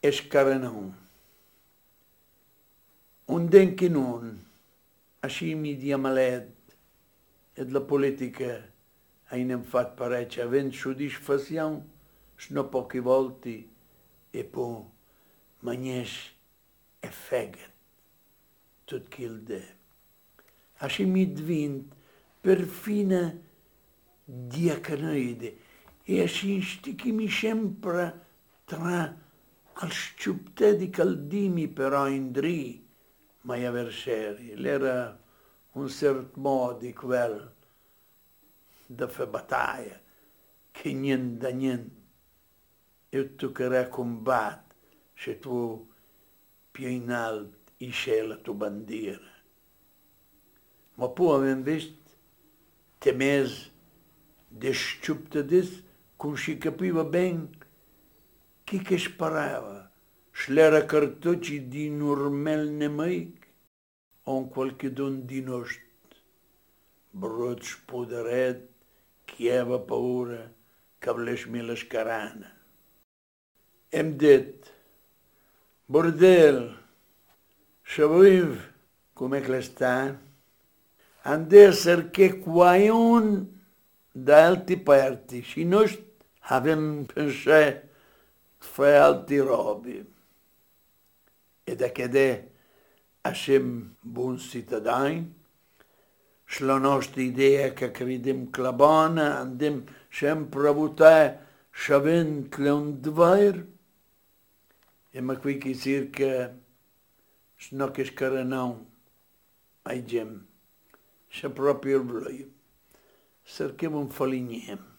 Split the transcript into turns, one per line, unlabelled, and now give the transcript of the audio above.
escaranão. Denke nun, així mi diamalet, la politica einem fat parecchia, avent soddisfazione, sno poche volte, e poi magnes e fegat, tot quil de. Així mi divint perfina diacanoide, e així stichimi sempre tra al sciupte di caldimi però indri, mai avversari. L'era un cert modo di quel de fer battaglia, che niente da niente. Io toccherà combat se tu più in alto isce la tua bandiera. Ma poi abbiamo visto temes de sciuptadis con si capiva ben che sparava. L'era cartucci di normale nemic o qualche don di nostro. Brut spoderet che aveva paura che volessi la scarana. Hem detto, bordel, sapev come che sta? Andè a cercare quaion da altre parti, se noi abbiamo pensato fare altre robe. E da che essem buon cittadini, la nostra idea che crediamo che la buona, andiamo sempre a votare sapendo che è un dovere, e ma qui che circa sno che scaranão ai gem, se proprio il voglio, cerchiamo un faligniem.